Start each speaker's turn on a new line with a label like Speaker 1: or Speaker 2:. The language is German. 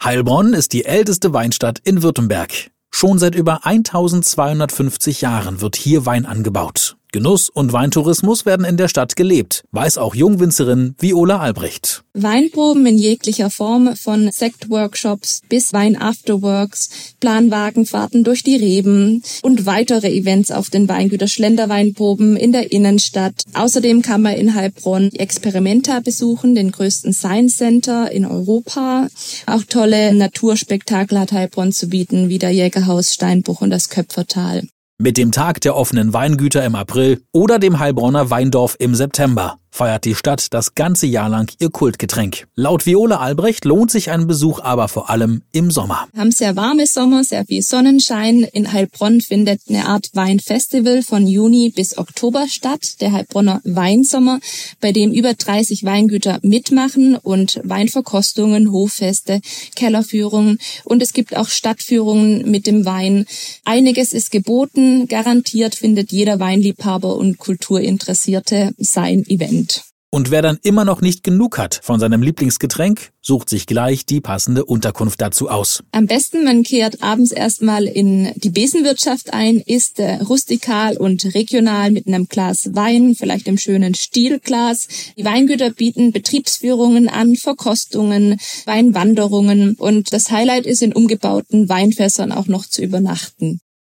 Speaker 1: Heilbronn ist die älteste Weinstadt in Württemberg. Schon seit über 1250 Jahren wird hier Wein angebaut. Genuss- und Weintourismus werden in der Stadt gelebt, weiß auch Jungwinzerin Viola Albrecht.
Speaker 2: Weinproben in jeglicher Form, von Sektworkshops bis Wein-Afterworks, Planwagenfahrten durch die Reben und weitere Events auf den Weingütern, Schlenderweinproben in der Innenstadt. Außerdem kann man in Heilbronn Experimenta besuchen, den größten Science Center in Europa. Auch tolle Naturspektakel hat Heilbronn zu bieten, wie der Jägerhaus Steinbruch und das Köpfertal.
Speaker 1: Mit dem Tag der offenen Weingüter im April oder dem Heilbronner Weindorf im September feiert die Stadt das ganze Jahr lang ihr Kultgetränk. Laut Viola Albrecht lohnt sich ein Besuch aber vor allem im Sommer.
Speaker 2: Wir haben sehr warme Sommer, sehr viel Sonnenschein. In Heilbronn findet eine Art Weinfestival von Juni bis Oktober statt, der Heilbronner Weinsommer, bei dem über 30 Weingüter mitmachen und Weinverkostungen, Hoffeste, Kellerführungen und es gibt auch Stadtführungen mit dem Wein. Einiges ist geboten, garantiert findet jeder Weinliebhaber und Kulturinteressierte sein Event.
Speaker 1: Und wer dann immer noch nicht genug hat von seinem Lieblingsgetränk, sucht sich gleich die passende Unterkunft dazu aus.
Speaker 2: Am besten, man kehrt abends erstmal in die Besenwirtschaft ein, isst rustikal und regional mit einem Glas Wein, vielleicht im schönen Stielglas. Die Weingüter bieten Betriebsführungen an, Verkostungen, Weinwanderungen und das Highlight ist, in umgebauten Weinfässern auch noch zu übernachten.